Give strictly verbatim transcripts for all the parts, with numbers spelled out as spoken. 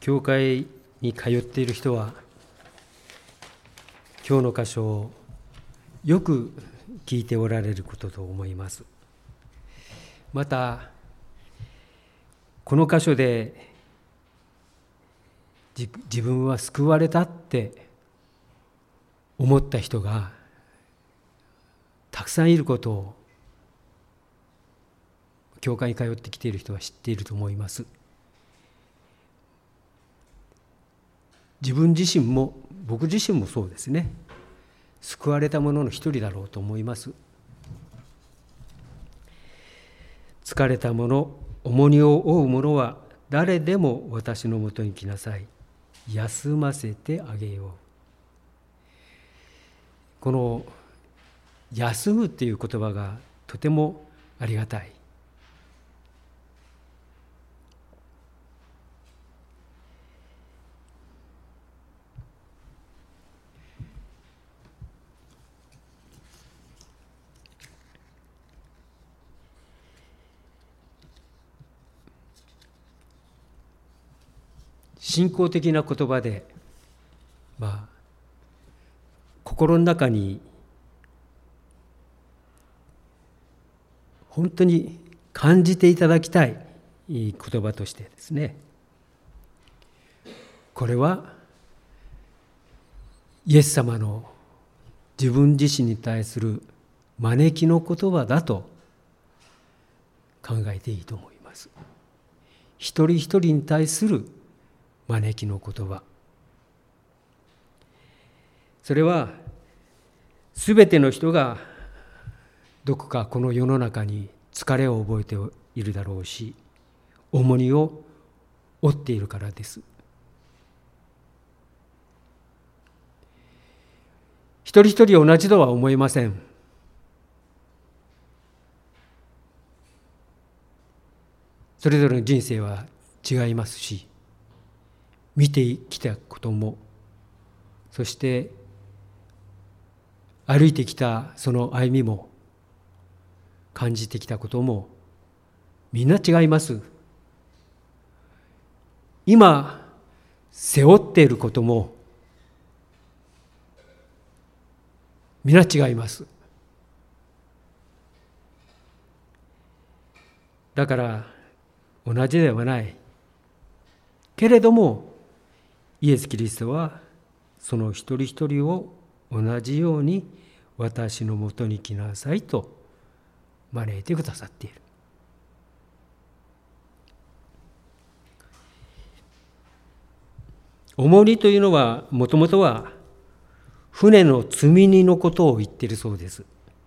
教会に通っている人は今日の箇所をよく聞いておられることと思います。またこの箇所で自分は救われたって思った人がたくさんいることを教会に通ってきている人は知っていると思います。自分自身も僕自身もそうですね。救われた者の一人だろうと思います。疲れた者、重荷を負う者は誰でも私のもとに来なさい。休ませてあげよう。この休むっていう言葉がとてもありがたい。信仰的な言葉で、まあ、心の中に本当に感じていただきたい言葉としてですね、これはイエス様の自分自身に対する招きの言葉だと考えていいと思います。一人一人に対する招きの言葉、それはすべての人がどこかこの世の中に疲れを覚えているだろうし、重荷を負っているからです。一人一人同じとは思えません。それぞれの人生は違いますし、見てきたことも、そして歩いてきたその歩みも、感じてきたこともみんな違います。今背負っていることもみんな違います。だから同じではないけれども、イエス・キリストはその一人一人を同じように私のもとに来なさいと招いてくださっている。重荷というのはもともとは船の積み荷のことを言っているそうです。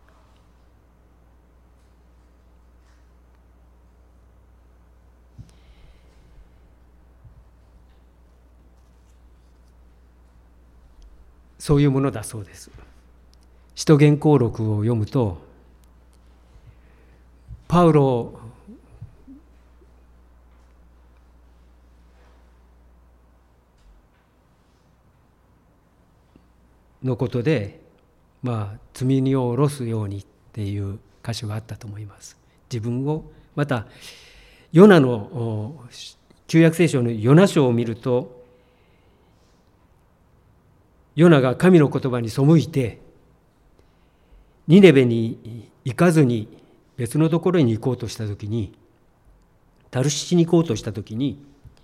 そういうものだそうです。使徒言行録を読むと、パウロのことで、まあ積み荷を下ろすようにっていう箇所があったと思います。自分を、またヨナの旧約聖書のヨナ書を見ると、ヨナが神の言葉に背いてニネベに行かずに別のところに行こうとしたときに、タルシチに行こうとしたときに、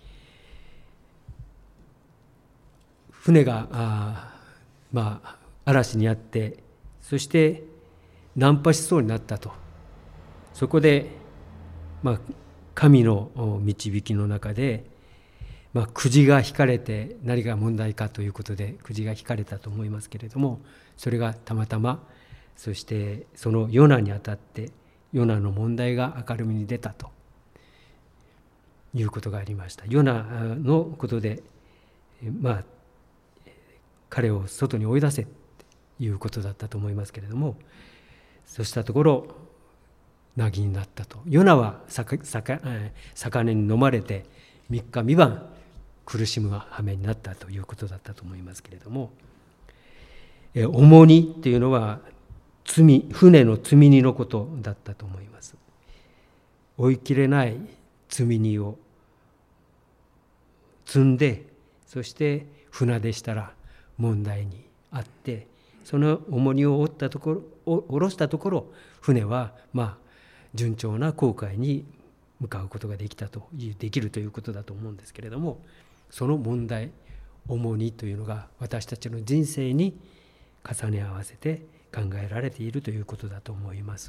船があまあ嵐にあって、そして難破しそうになったと。そこで、まあ、神の導きの中で、まあ、くじが引かれて、何が問題かということでくじが引かれたと思いますけれども、それがたまたま、そしてそのヨナにあたってヨナの問題が明るみに出たということがありました。ヨナのことで、まあ彼を外に追い出せということだったと思いますけれども、そうしたところ凪になったと。ヨナは魚に飲まれてみっかみばん苦しむ羽目になったということだったと思いますけれども、重荷というのは罪、船の積み荷のことだったと思います。追いきれない積み荷を積んで、そして船でしたら問題にあって、その重荷を負ったところ下ろしたところ、船はまあ順調な航海に向かうことができたというできるということだと思うんですけれども、その問題重荷というのが私たちの人生に重ね合わせて考えられているということだと思います。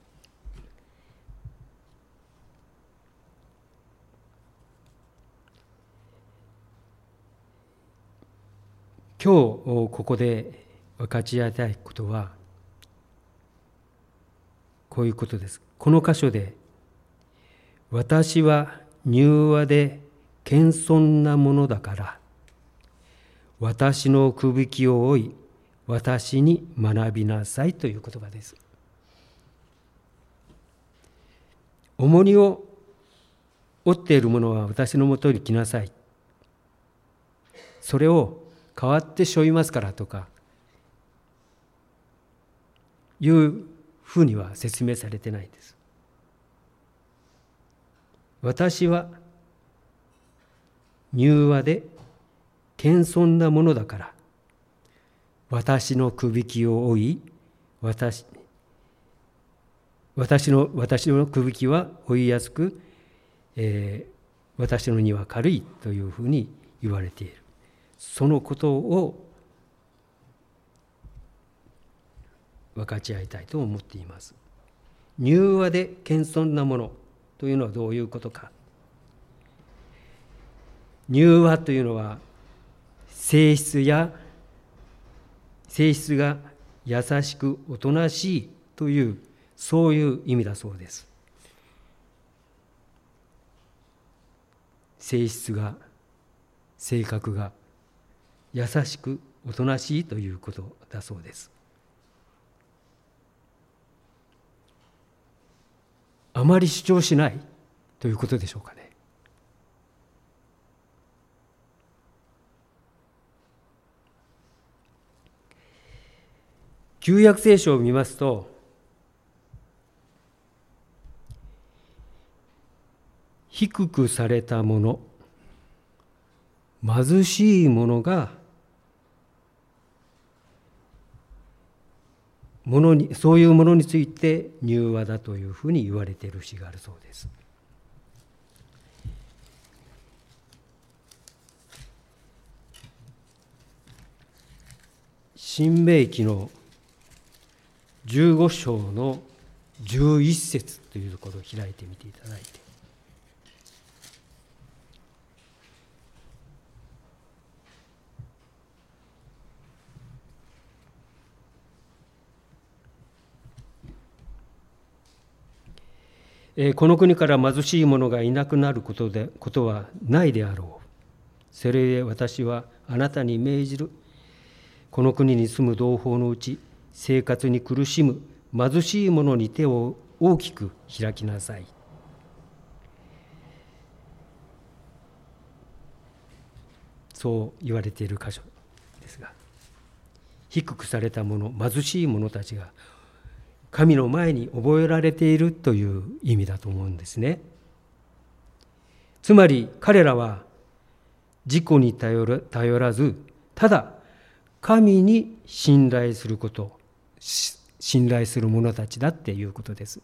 今日ここで分かち合いたいことはこういうことです。この箇所で、私は柔和で謙遜なものだから私のくびきを追い私に学びなさいという言葉です。重荷を負っている者は私のもとに来なさい、それを代わって背負いますからとかいうふうには説明されてないんです。私は柔和で謙遜なものだから私のくびきを追い私私の私のくびきは追いやすく、えー、私の荷は軽いというふうに言われている。そのことを分かち合いたいと思っています。柔和で謙遜なものというのはどういうことか。柔和というのは性質や性質が優しくおとなしいというそういう意味だそうです。性質が性格が優しくおとなしいということだそうです。あまり主張しないということでしょうかね。旧約聖書を見ますと、低くされたもの、貧しいものがものにそういうものについて柔和だというふうに言われている詩があるそうです。新明記のじゅうご章のじゅういち節というところを開いてみていただいて、この国から貧しい者がいなくなることでことはないであろう。それゆえ私はあなたに命じる。この国に住む同胞のうち、生活に苦しむ貧しい者に手を大きく開きなさい。そう言われている箇所ですが、低くされた者、貧しい者たちが神の前に覚えられているという意味だと思うんですね。つまり彼らは自己に頼ら、頼らず、ただ神に信頼すること、信頼する者たちだっていうことです。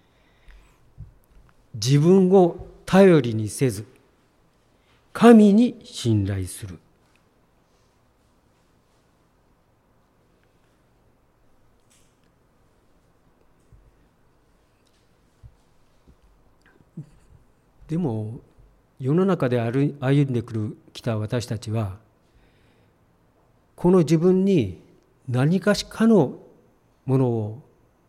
自分を頼りにせず、神に信頼する。でも世の中で歩んでくるきた私たちは、この自分に何かしかのものを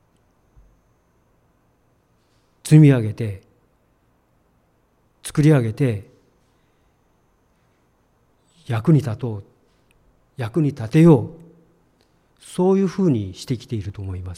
積み上げて作り上げて役に立とう、役に立てよう、そういうふうにしてきていると思います。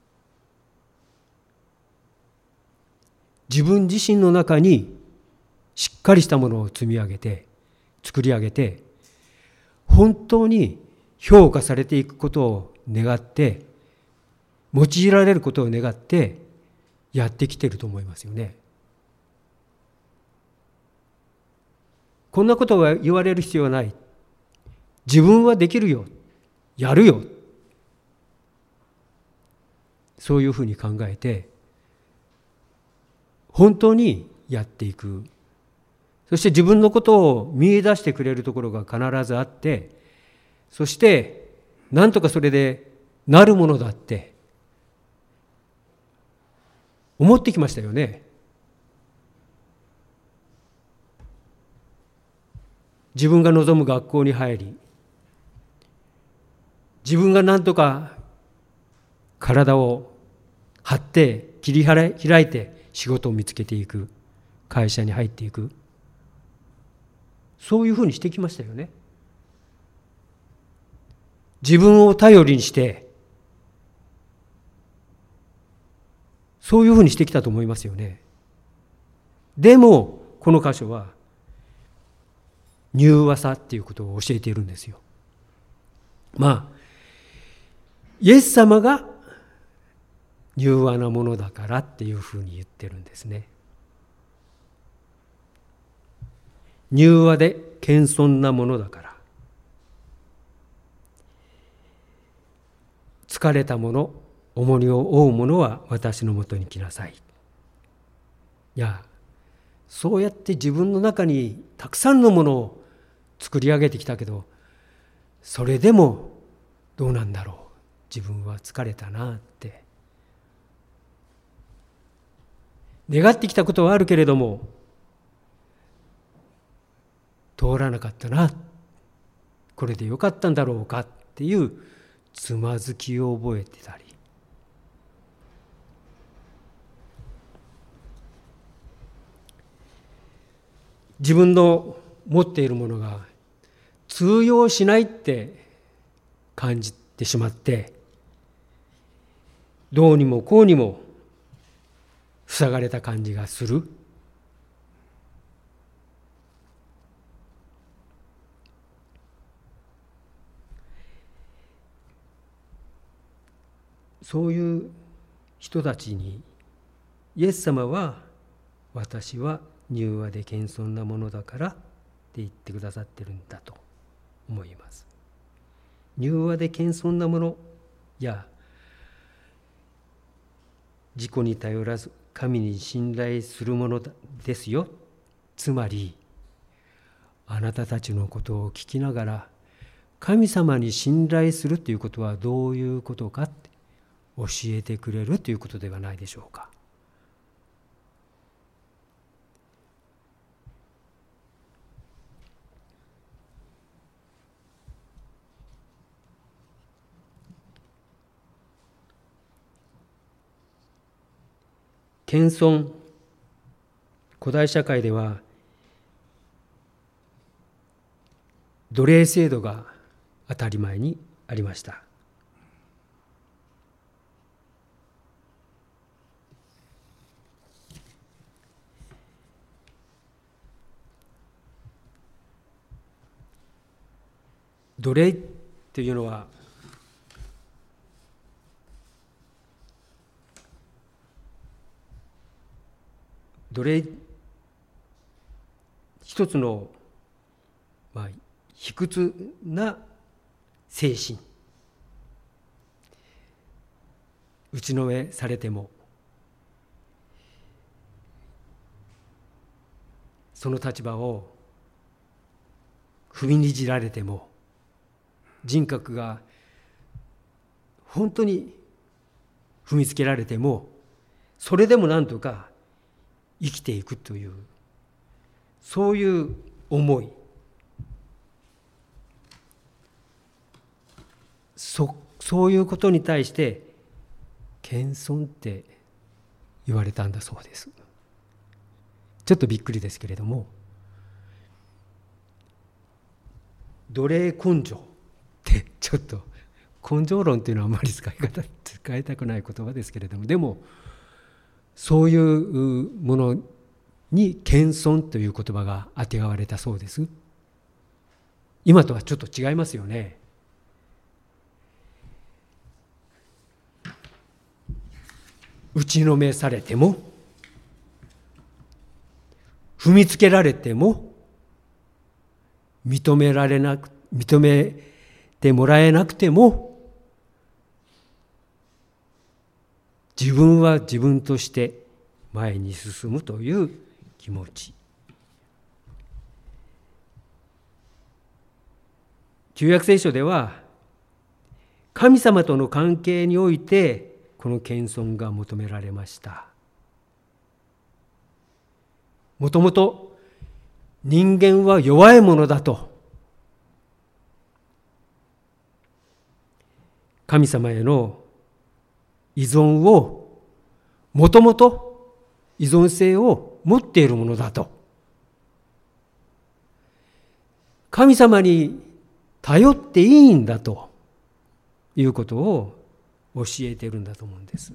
自分自身の中にしっかりしたものを積み上げて作り上げて、本当に評価されていくことを願って、用いられることを願ってやってきていると思いますよね。 こんなことは言われる必要はない。自分はできるよ。やるよ。そういうふうに考えて、本当にやっていく。そして自分のことを見出してくれるところが必ずあって、そしてなんとかそれでなるものだって思ってきましたよね。自分が望む学校に入り、自分がなんとか体を張って切り開いて仕事を見つけていく、会社に入っていく、そういうふうにしてきましたよね。自分を頼りにしてそういうふうにしてきたと思いますよね。でもこの箇所は柔和さっていうことを教えているんですよ。まあイエス様が柔和なものだからっていうふうに言ってるんですね。柔和で謙遜なものだから、疲れた者、重荷を負う者は私のもとに来なさい。いや、そうやって自分の中にたくさんのものを作り上げてきたけど、それでもどうなんだろう、自分は疲れたなって願ってきたことはあるけれども、通らなかったな、これでよかったんだろうかっていうつまずきを覚えてたり、自分の持っているものが通用しないって感じてしまって、どうにもこうにも塞がれた感じがする。そういう人たちにイエス様は、私は柔和で謙遜なものだからって言ってくださってるんだと思います。柔和で謙遜なものや、自己に頼らず神に信頼するものですよ。つまりあなたたちのことを聞きながら神様に信頼するということはどういうことかって教えてくれるということではないでしょうか。謙遜、古代社会では奴隷制度が当たり前にありました。奴隷というのは奴隷一つの、まあ、卑屈な精神、打ちのめされてもその立場を踏みにじられても、人格が本当に踏みつけられても、それでも何とか生きていくという、そういう思い、そそういうことに対して謙遜って言われたんだそうです。ちょっとびっくりですけれども、奴隷根性ってちょっと根性論っていうのはあまり使い方使いたくない言葉ですけれども、でもそういうものに謙遜という言葉があてがわれたそうです。今とはちょっと違いますよね。打ちのめされても、踏みつけられても、 認められなく、認めてもらえなくても、自分は自分として前に進むという気持ち。旧約聖書では、神様との関係においてこの謙遜が求められました。もともと人間は弱いものだと、神様への依存を、もともと依存性を持っているものだと、神様に頼っていいんだということを教えているんだと思うんです。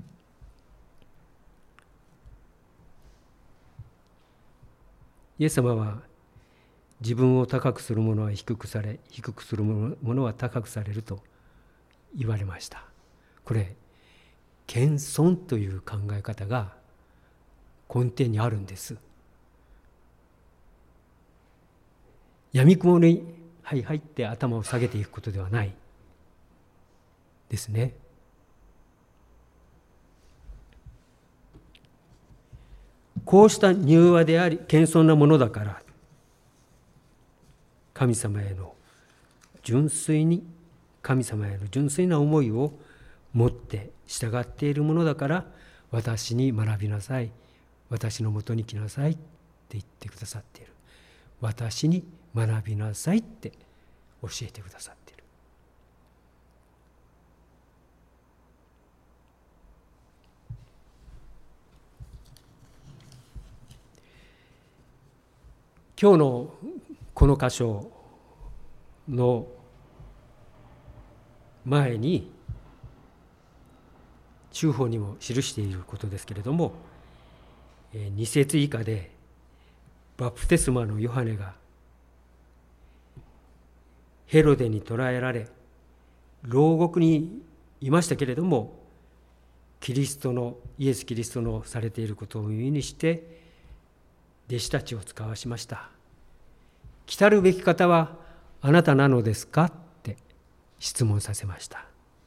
イエス様は、自分を高くする者は低くされ、低くする者は高くされると言われました。これ、謙遜という考え方が根底にあるんです。闇雲にはい入って頭を下げていくことではないですね。こうした柔和であり謙遜なものだから、神様への純粋に神様への純粋な思いを持って従っているものだから、私に学びなさい、私のもとに来なさいって言ってくださっている。私に学びなさいって教えてくださっている。今日のこの箇所の前に、中法にも記していることですけれども、に節以下でバプテスマのヨハネがヘロデに捕らえられ牢獄にいましたけれども、キリストのイエス・キリストのされていることを耳にして弟子たちを使わしました。来たるべき方はあなたなのですかって質問させました。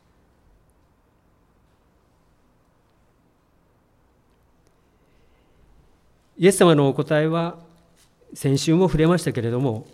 イエス様のお答えは先週も触れましたけれども、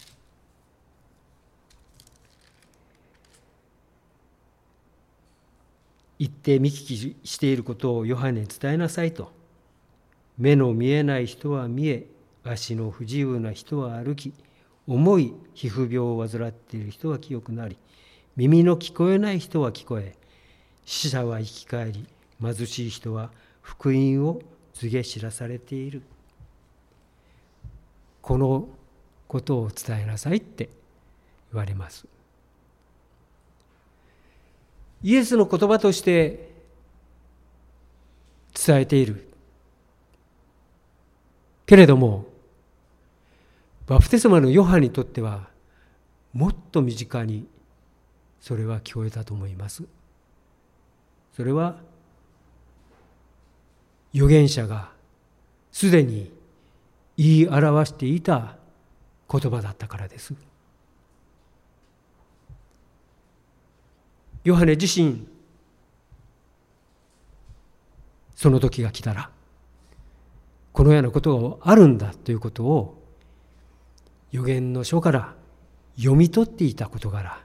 行って見聞きしていることをヨハネに伝えなさいと。目の見えない人は見え、足の不自由な人は歩き、重い皮膚病を患っている人は清くなり、耳の聞こえない人は聞こえ、死者は生き返り、貧しい人は福音を告げ知らされている。このことを伝えなさいって言われます。イエスの言葉として伝えているけれども、バプテスマのヨハネにとってはもっと身近にそれは聞こえたと思います。それは預言者がすでに言い表していた言葉だったからです。ヨハネ自身、その時が来たらこのようなことがあるんだということを預言の書から読み取っていた事柄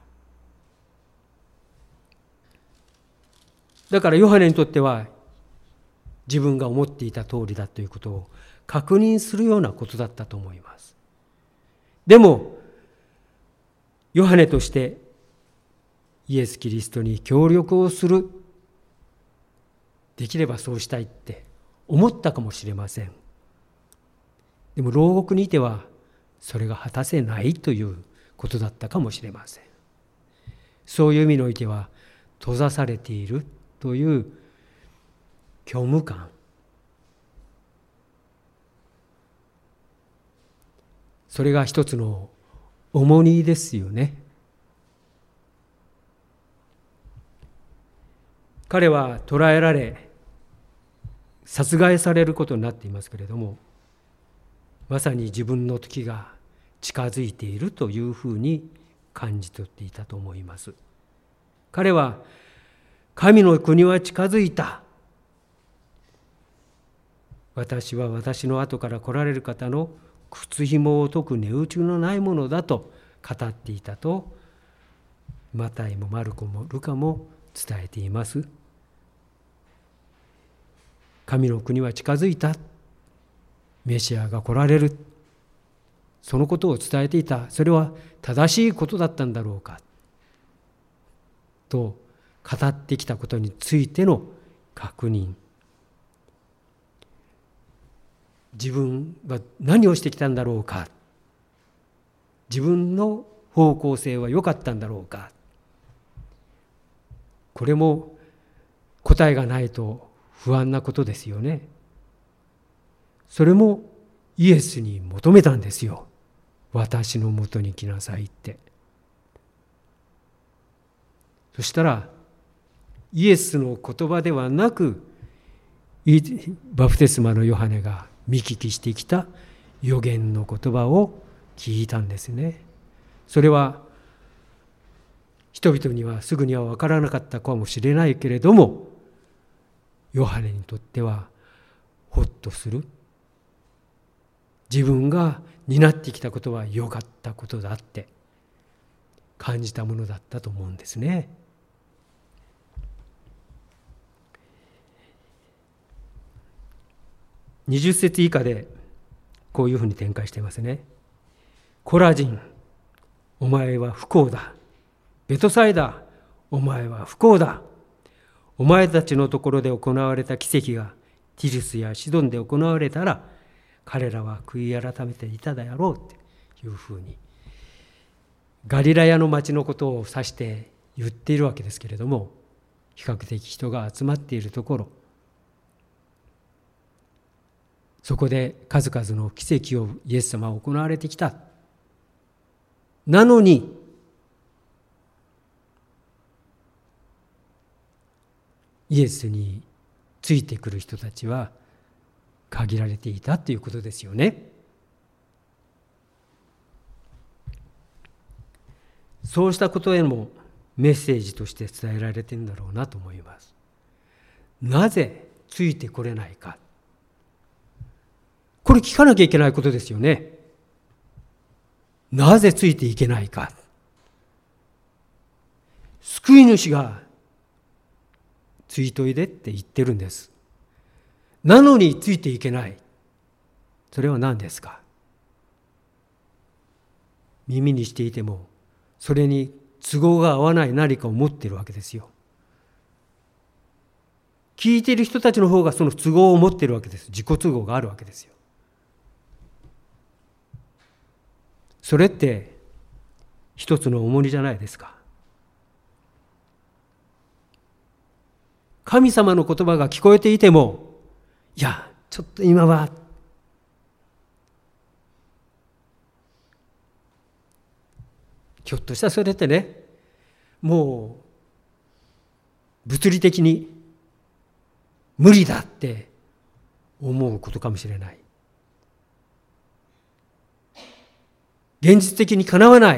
だから、ヨハネにとっては自分が思っていた通りだということを確認するようなことだったと思います。でもヨハネとしてイエス・キリストに協力をする、できればそうしたいって思ったかもしれません。でも牢獄にいてはそれが果たせないということだったかもしれません。そういう意味においては閉ざされているという虚無感、それが一つの重荷ですよね。彼は捕らえられ殺害されることになっていますけれども、まさに自分の時が近づいているというふうに感じ取っていたと思います。彼は神の国は近づいた。私は私の後から来られる方の靴紐を解く値打ちのないものだと語っていたと、マタイもマルコもルカも伝えています。神の国は近づいた。メシアが来られる。そのことを伝えていた。それは正しいことだったんだろうかと語ってきたことについての確認。自分は何をしてきたんだろうか。自分の方向性は良かったんだろうか。これも答えがないと不安なことですよね。それもイエスに求めたんですよ。私のもとに来なさいって。そしたらイエスの言葉ではなく、バプテスマのヨハネが見聞きしてきた預言の言葉を聞いたんですね。それは人々にはすぐには分からなかったかもしれないけれども、ヨハネにとってはほっとする。自分が担ってきたことは良かったことだって感じたものだったと思うんですね。にじゅっ節以下でこういうふうに展開していますね。コラジン、お前は不幸だ。ベトサイダ、お前は不幸だ。お前たちのところで行われた奇跡がティルスやシドンで行われたら、彼らは悔い改めていただろうっていうふうに、ガリラヤの町のことを指して言っているわけですけれども、比較的人が集まっているところ、そこで数々の奇跡をイエス様は行われてきた。なのにイエスについてくる人たちは限られていたということですよね。そうしたことへもメッセージとして伝えられているんだろうなと思います。なぜついてこれないか。これ聞かなきゃいけないことですよね。なぜついていけないか。救い主がついといでって言ってるんです。なのについていけない。それは何ですか。耳にしていてもそれに都合が合わない何かを持っているわけですよ。聞いている人たちの方がその都合を持っているわけです。自己都合があるわけですよ。それって一つの重荷じゃないですか。神様の言葉が聞こえていても、いや、ちょっと今はひょっとしたらそれってね、もう物理的に無理だって思うことかもしれない。現実的にかなわない。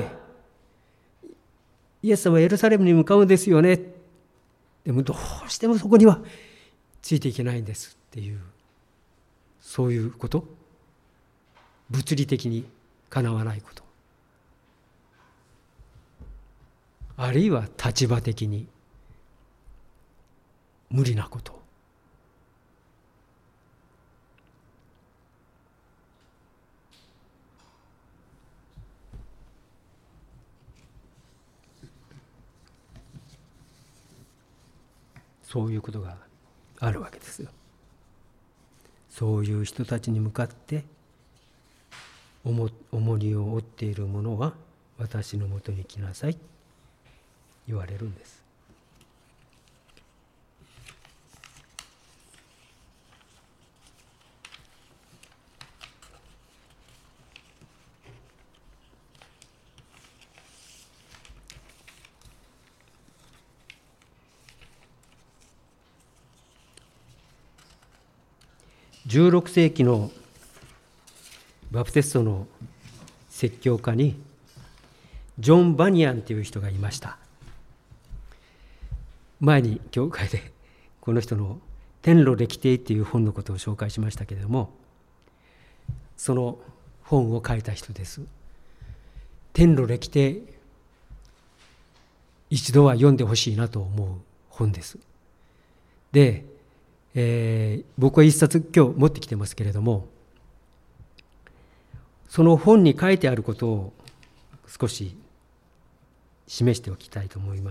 イエス様はエルサレムに向かうんですよね。でもどうしてもそこにはついていけないんですっていう、そういうこと。物理的にかなわないこと。あるいは立場的に無理なこと。そういうことがあるわけですよ。そういう人たちに向かって重荷を負っている者は私のもとに来なさい言われるんです。じゅうろく世紀のバプテストの説教家にジョン・バニアンという人がいました。前に教会でこの人の天路歴帝っていう本のことを紹介しましたけれども、その本を書いた人です。天路歴帝、一度は読んでほしいなと思う本です。で、えー、僕は一冊今日持ってきてますけれども、その本に書いてあることを少し示しておきたいと思います。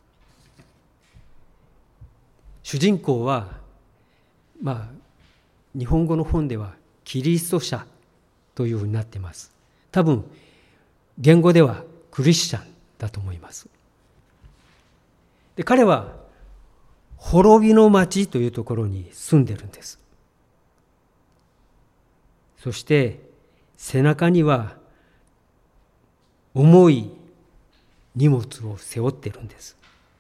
主人公は、まあ、日本語の本ではキリスト者というふうになっています。多分、言語ではクリスチャンだと思います。で、彼は滅びの町というところに住んでるんです。そして背中には重い荷物を背負っているんです。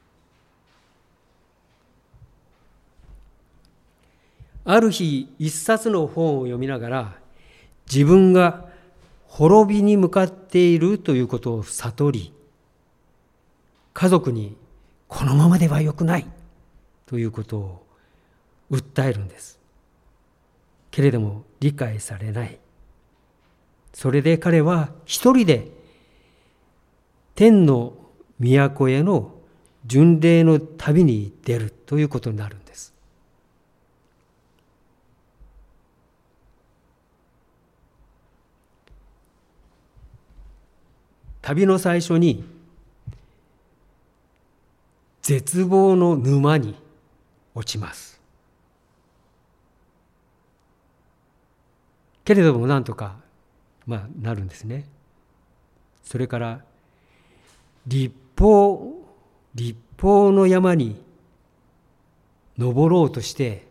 ある日、一冊の本を読みながら、自分が滅びに向かっているということを悟り、家族にこのままではよくないということを訴えるんです。けれども理解されない。それで彼は一人で天の都への巡礼の旅に出るということになるんです。旅の最初に絶望の沼に落ちます。けれどもなんとか、まあ、なるんですね。それから立法、立法の山に登ろうとして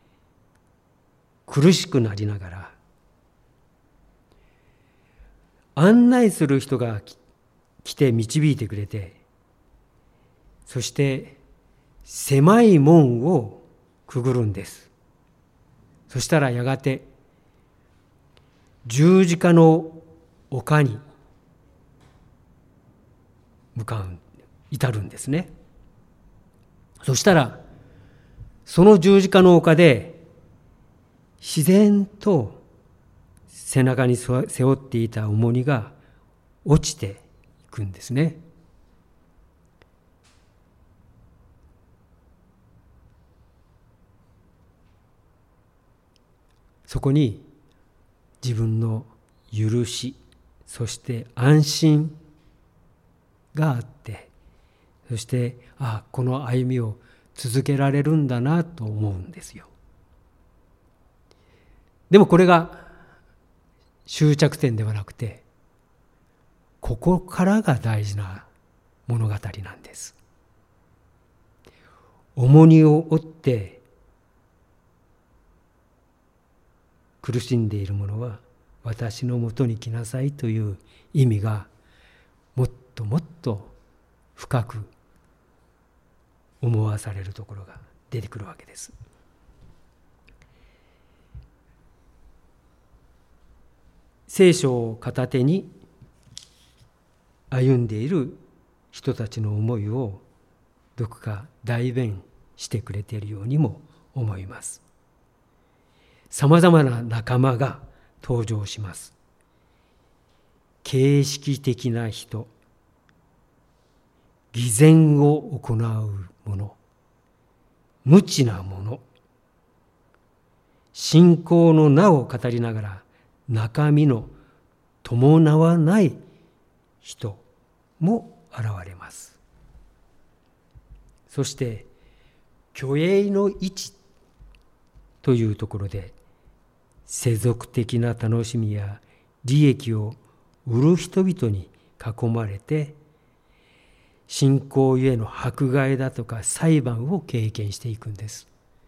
苦しくなりながら、案内する人が来て導いてくれて、そして狭い門をくぐるんです。そしたらやがて十字架の丘に向かう、至るんですね。そしたらその十字架の丘で自然と背中に背負っていた重荷が落ちていくんですね。そこに自分の許し、そして安心があって、そしてああこの歩みを続けられるんだなと思うんですよ。でもこれが終着点ではなくて、ここからが大事な物語なんです。重荷を負って苦しんでいる者は私のもとに来なさいという意味がもっともっと深く思わされるところが出てくるわけです。聖書を片手に歩んでいる人たちの思いをどこか代弁してくれているようにも思います。さまざまな仲間が登場します。形式的な人、偽善を行う者、無知な者、信仰の名を語りながら中身の伴わない人も現れます。そして虚栄の位置というところで世俗的な楽しみや利益を売る人々に囲まれて、信仰ゆえの迫害だとか裁判を経験していくんです。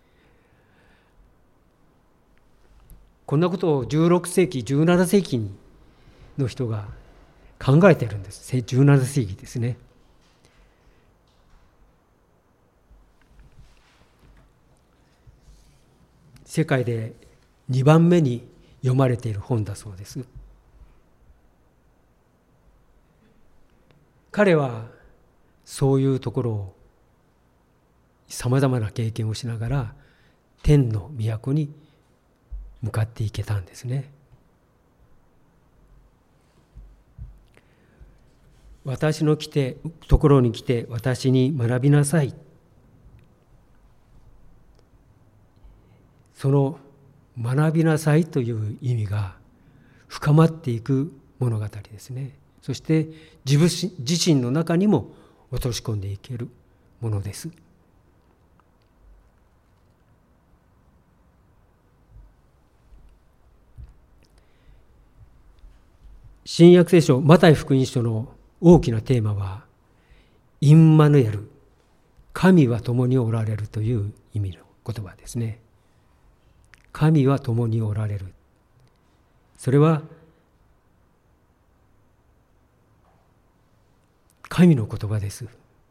こんなことをじゅうろくせいきじゅうななせいきの人が考えているんです。じゅうななせいきですね。世界でにばんめに読まれている本だそうです。 彼はそういうところをさまざまな経験をしながら天の都に向かっていけたんですね。私の来てところに来て私に学びなさい。その学びなさいという意味が深まっていく物語ですね。そして自分自身の中にも落とし込んでいけるものです。新約聖書マタイ福音書の大きなテーマはインマヌエル、神は共におられるという意味の言葉ですね。神は共におられる。それは神の言葉です。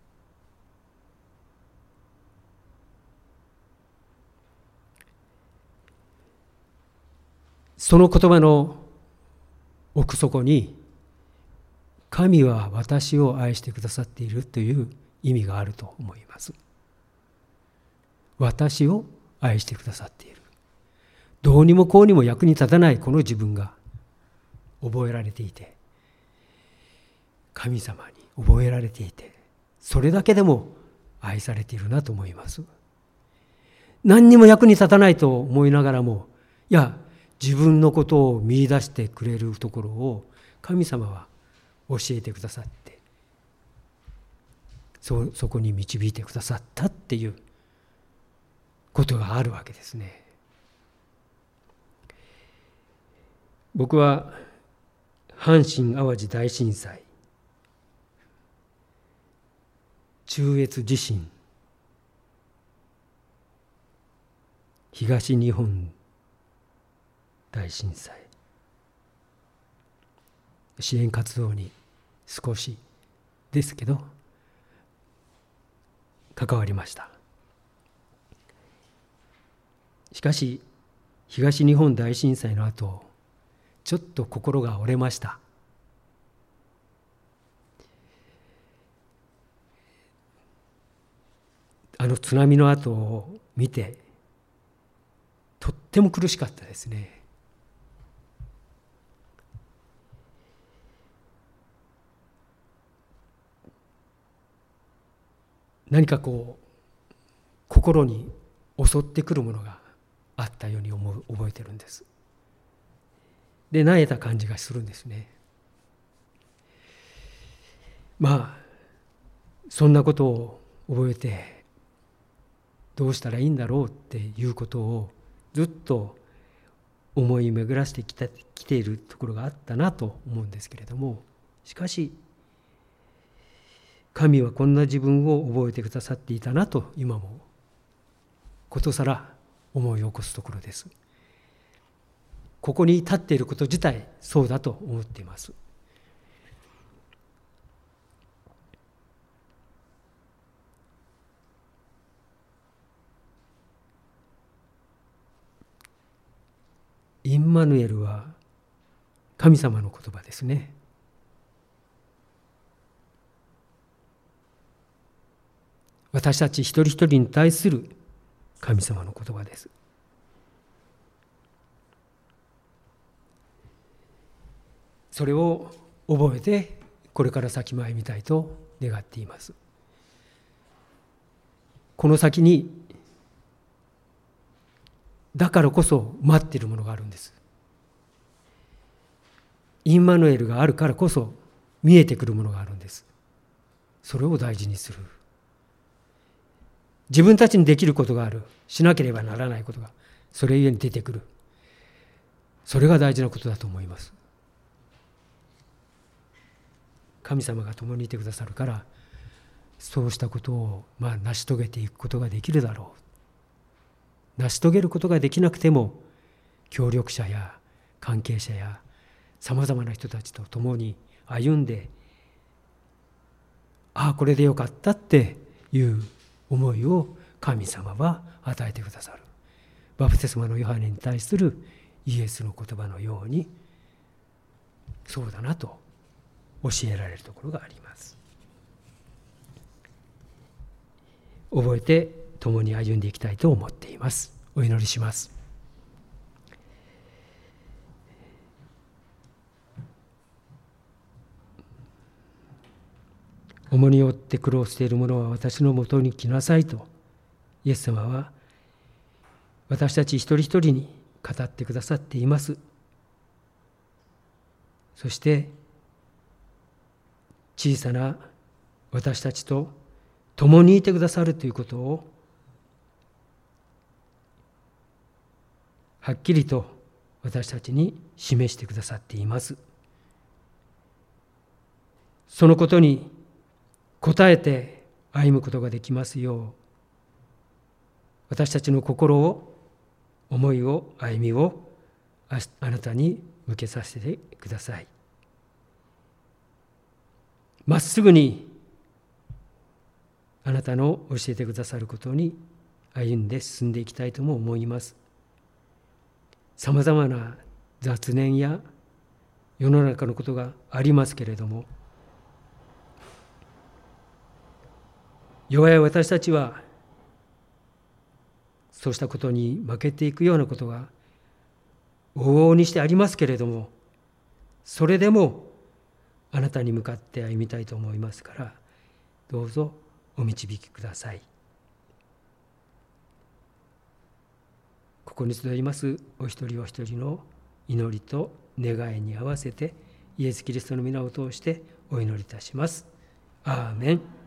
その言葉の奥底に神は私を愛してくださっているという意味があると思います。私を愛してくださっている。どうにもこうにも役に立たないこの自分が覚えられていて、神様に覚えられていて、それだけでも愛されているなと思います。何にも役に立たないと思いながらも、いや自分のことを見出してくれるところを神様は教えてくださって、そ, そこに導いてくださったっていうことがあるわけですね。僕は阪神・淡路大震災、中越地震、東日本大震災、支援活動に少しですけど関わりました。しかし東日本大震災の後、ちょっと心が折れました。あの津波の後を見てとっても苦しかったですね。何かこう心に襲ってくるものがあったように思う覚えてるんです。で、萎えた感じがするんですね。まあそんなことを覚えてどうしたらいいんだろうっていうことをずっと思い巡らしてきた、きているところがあったなと思うんですけれども、しかし神はこんな自分を覚えてくださっていたなと今もことさら思い起こすところです。ここに立っていること自体そうだと思っています。インマヌエルは神様の言葉ですね。私たち一人一人に対する神様の言葉です。それを覚えてこれから先前みたいと願っています。この先にだからこそ待っているものがあるんです。インマヌエルがあるからこそ見えてくるものがあるんです。それを大事にする。自分たちにできることがある、しなければならないことがそれゆえに出てくる。それが大事なことだと思います。神様が共にいてくださるから、そうしたことをまあ成し遂げていくことができるだろう。成し遂げることができなくても、協力者や関係者やさまざまな人たちと共に歩んで、ああこれでよかったっていう思いを神様は与えてくださる。バプテスマのヨハネに対するイエスの言葉のようにそうだなと教えられるところがあります。 覚えて共に歩んでいきたいと思っています。お祈りします。重荷を負って苦労している者は私のもとに来なさいと、イエス様は私たち一人一人に語ってくださっています。そして小さな私たちと共にいてくださるということをはっきりと私たちに示してくださっています。そのことに応えて歩むことができますよう、私たちの心を、思いを、歩みをあなたに向けさせてください。まっすぐにあなたの教えてくださることに歩んで進んでいきたいとも思います。さまざまな雑念や世の中のことがありますけれども、弱い私たちはそうしたことに負けていくようなことが往々にしてありますけれども、それでもあなたに向かって歩みたいと思いますから、どうぞお導きください。ここに集いますお一人お一人の祈りと願いに合わせて、イエス・キリストの皆を通してお祈りいたします。アーメン。